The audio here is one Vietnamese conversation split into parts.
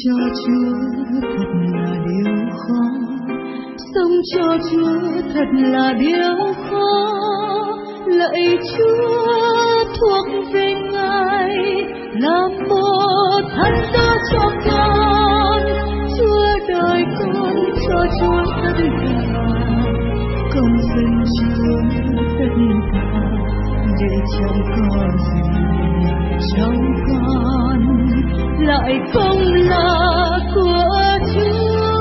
cho Chúa thật là điều khó, sống cho Chúa thật là điều khó. Lạy Chúa thuộc về Ngài, làm một thân giá cho con. Chúa đời con cho Chúa tất cả, con xin Chúa tất cả, để chẳng có gì trong con lại không là của Chúa.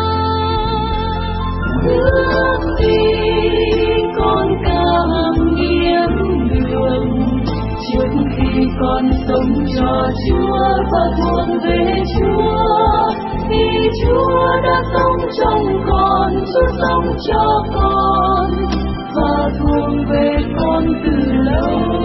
Bước đi con càng nghiêng đường, trước khi con sống cho Chúa và thuộc về Chúa. Vì Chúa đã sống trong con, Chúa sống cho con và thuộc về con từ lâu.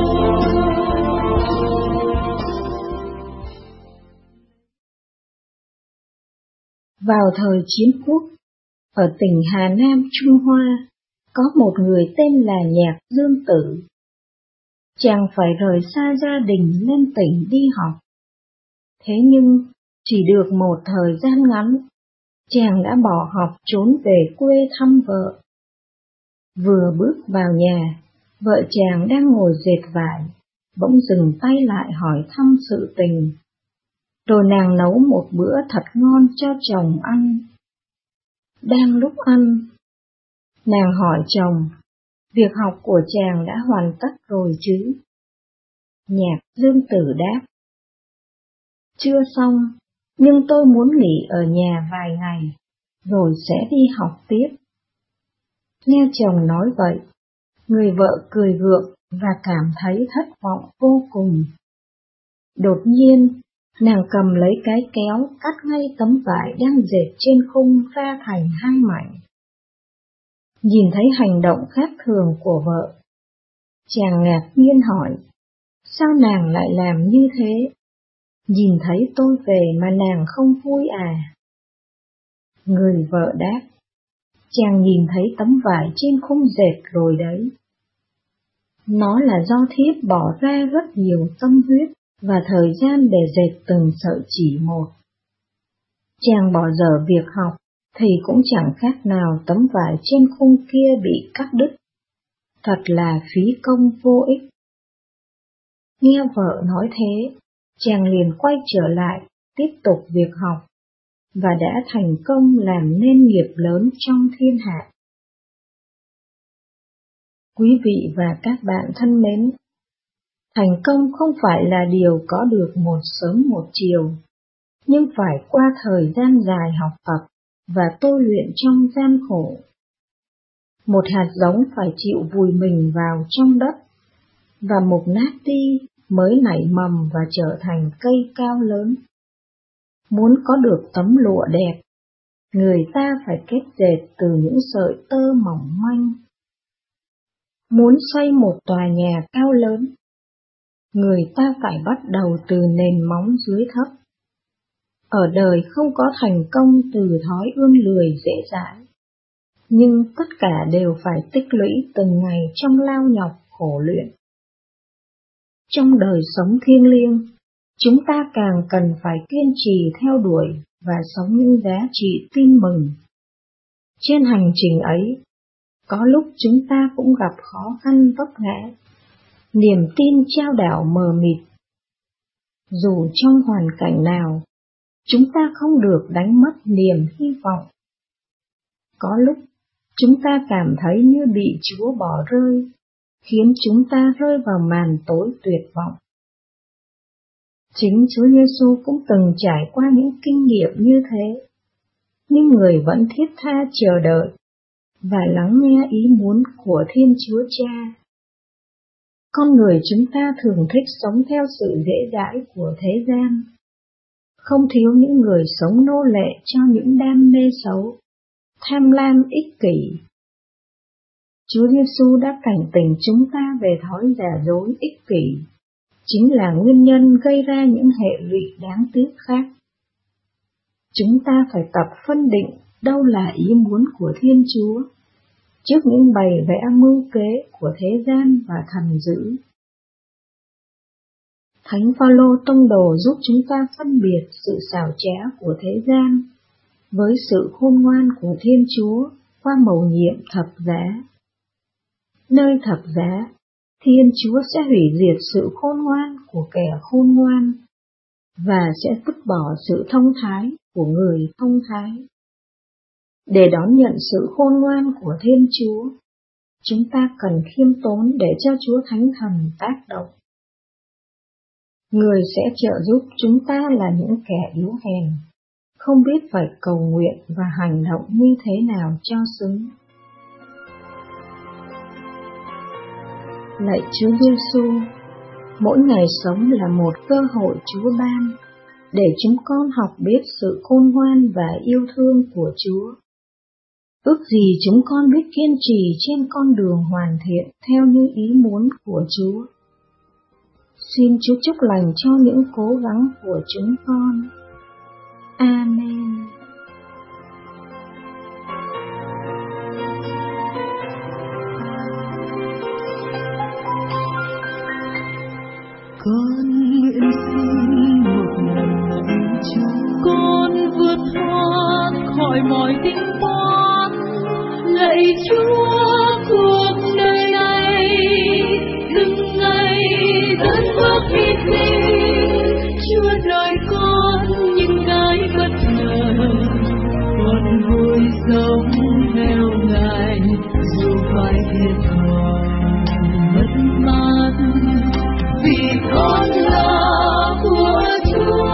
Vào thời chiến quốc, ở tỉnh Hà Nam, Trung Hoa, có một người tên là Nhạc Dương Tử. Chàng phải rời xa gia đình lên tỉnh đi học. Thế nhưng, chỉ được một thời gian ngắn, chàng đã bỏ học trốn về quê thăm vợ. Vừa bước vào nhà, vợ chàng đang ngồi dệt vải, bỗng dừng tay lại hỏi thăm sự tình. Rồi nàng nấu một bữa thật ngon cho chồng ăn. Đang lúc ăn, nàng hỏi chồng, việc học của chàng đã hoàn tất rồi chứ? Nhạc Dương Tử đáp, chưa xong, nhưng tôi muốn nghỉ ở nhà vài ngày, rồi sẽ đi học tiếp. Nghe chồng nói vậy, người vợ cười gượng và cảm thấy thất vọng vô cùng. Đột nhiên, nàng cầm lấy cái kéo cắt ngay tấm vải đang dệt trên khung ra thành hai mảnh. Nhìn thấy hành động khác thường của vợ, chàng ngạc nhiên hỏi, sao nàng lại làm như thế? Nhìn thấy tôi về mà nàng không vui à? Người vợ đáp, chàng nhìn thấy tấm vải trên khung dệt rồi đấy. Nó là do thiếp bỏ ra rất nhiều tâm huyết và thời gian để dệt từng sợi chỉ một. Chàng bỏ dở việc học thì cũng chẳng khác nào tấm vải trên khung kia bị cắt đứt. Thật là phí công vô ích. Nghe vợ nói thế, chàng liền quay trở lại, tiếp tục việc học, và đã thành công làm nên nghiệp lớn trong thiên hạ. Quý vị và các bạn thân mến, thành công không phải là điều có được một sớm một chiều, nhưng phải qua thời gian dài học tập và tôi luyện trong gian khổ. Một hạt giống phải chịu vùi mình vào trong đất, và mục nát đi mới nảy mầm và trở thành cây cao lớn. Muốn có được tấm lụa đẹp, người ta phải kết dệt từ những sợi tơ mỏng manh. Muốn xây một tòa nhà cao lớn, người ta phải bắt đầu từ nền móng dưới thấp. Ở đời không có thành công từ thói ương lười dễ dãi, nhưng tất cả đều phải tích lũy từng ngày trong lao nhọc khổ luyện. Trong đời sống thiêng liêng, chúng ta càng cần phải kiên trì theo đuổi và sống những giá trị tin mừng. Trên hành trình ấy, có lúc chúng ta cũng gặp khó khăn vấp ngã, niềm tin chao đảo mờ mịt. Dù trong hoàn cảnh nào, chúng ta không được đánh mất niềm hy vọng. Có lúc, chúng ta cảm thấy như bị Chúa bỏ rơi, khiến chúng ta rơi vào màn tối tuyệt vọng. Chính Chúa Giêsu cũng từng trải qua những kinh nghiệm như thế, nhưng người vẫn thiết tha chờ đợi và lắng nghe ý muốn của Thiên Chúa Cha. Con người chúng ta thường thích sống theo sự dễ dãi của thế gian, không thiếu những người sống nô lệ cho những đam mê xấu, tham lam ích kỷ. Chúa Giêsu đã cảnh tỉnh chúng ta về thói giả dối ích kỷ, chính là nguyên nhân gây ra những hệ lụy đáng tiếc khác. Chúng ta phải tập phân định đâu là ý muốn của Thiên Chúa, trước những bày vẽ mưu kế của thế gian và thần dữ. Thánh Phaolô tông đồ giúp chúng ta phân biệt sự xảo trá của thế gian với sự khôn ngoan của Thiên Chúa qua mầu nhiệm thập giá. Nơi thập giá, Thiên Chúa sẽ hủy diệt sự khôn ngoan của kẻ khôn ngoan và sẽ vứt bỏ sự thông thái của người thông thái. Để đón nhận sự khôn ngoan của Thiên Chúa, chúng ta cần khiêm tốn để cho Chúa Thánh Thần tác động. Người sẽ trợ giúp chúng ta là những kẻ yếu hèn, không biết phải cầu nguyện và hành động như thế nào cho xứng. Lạy Chúa Giêsu, mỗi ngày sống là một cơ hội Chúa ban để chúng con học biết sự khôn ngoan và yêu thương của Chúa. Ước gì chúng con biết kiên trì trên con đường hoàn thiện theo như ý muốn của Chúa. Xin Chúa chúc lành cho những cố gắng của chúng con. Amen. Con nguyện xin một lần lạy Chúa, con vượt thoát khỏi mọi tính toán. Lạy Chúa, cuộc đời này từng ngày rất bước hy sinh. Chúa đợi con những cái bất ngờ, con vui sống theo Ngài dù phải thiệt thòi mất mát, vì con là của Chúa.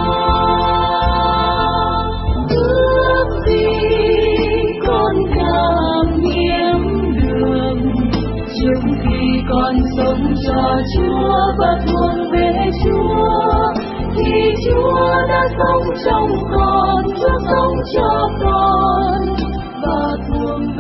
Ước gì con cảm nhiễm đường trước khi con sống cho Chúa và thuộc về Chúa. Khi Chúa đã sống trong con, Chúa sống cho con và thuộc